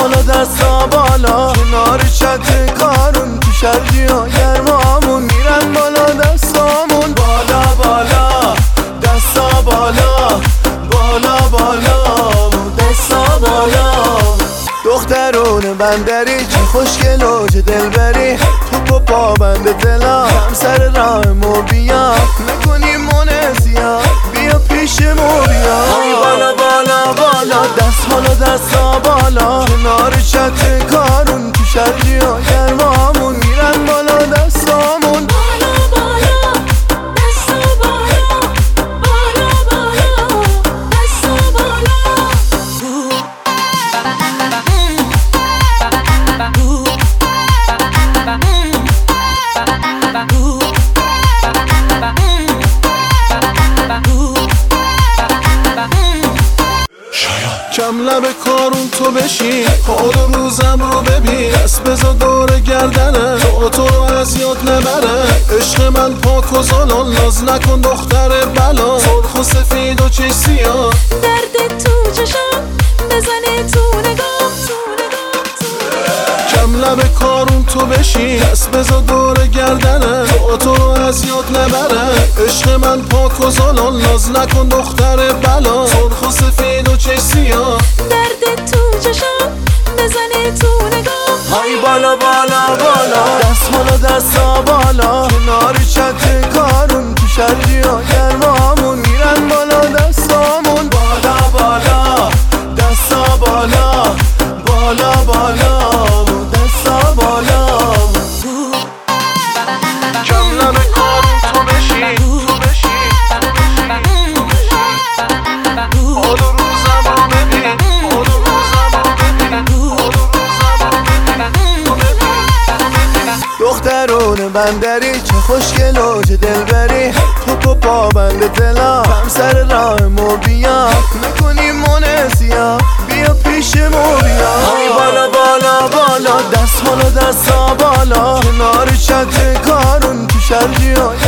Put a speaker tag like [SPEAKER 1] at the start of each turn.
[SPEAKER 1] بالا دستا بالا کنار چت کارون تو شرجی ها گرمامون میرن بالا دستامون بالا بالا دستا بالا بالا بالا دستا بالا دخترون بندری چه خوشگل و چه دلبری تو پا بند دلا کم سر راه مو بیا نکنی منزیا بیا پیش مو بیا بالا بالا بالا دست بالا دستا بالا کنار چت کارون تو شرجی ها گرمامون میرن بالا دستامون کم لب کارون تو بشین حال و روزم رو ببین دست بزا دور گردنه تو رو از یاد نبره عشق من پاک و زالان ناز نکن دختر بلا سرخ و سفید و چش سیاه
[SPEAKER 2] درد تو چشم بزنه تو نگاه
[SPEAKER 1] کم لب کارون تو بشین دست بزا دور گردنه تو رو از یاد نبره عشق من پاک و زالان ناز نکن دختر بلا سرخ و سفید و چش سیاه
[SPEAKER 2] درد تو چشم بزنه تو نگاه
[SPEAKER 1] های بالا بالا بالا دست بالا دستا بالا کنار چت کارون تو شرجی ها گرمامون میرن بالا دستامون بالا بالا دستا بالا بالا بالا دستا بالا کم لب کارون تو بشین تو بشین حال و روزم رو ببین حال و روزم رو ببین حال و روزم رو ببین دخترون بندری چه خوشگل و چه دلبری تو پا بند دلا کم سر راه مو بیا نکنی منزیا بیا پیش مو بیا بالا بالا بالا دست بالا دستا بالا کنار چت کارون تو شرجی ها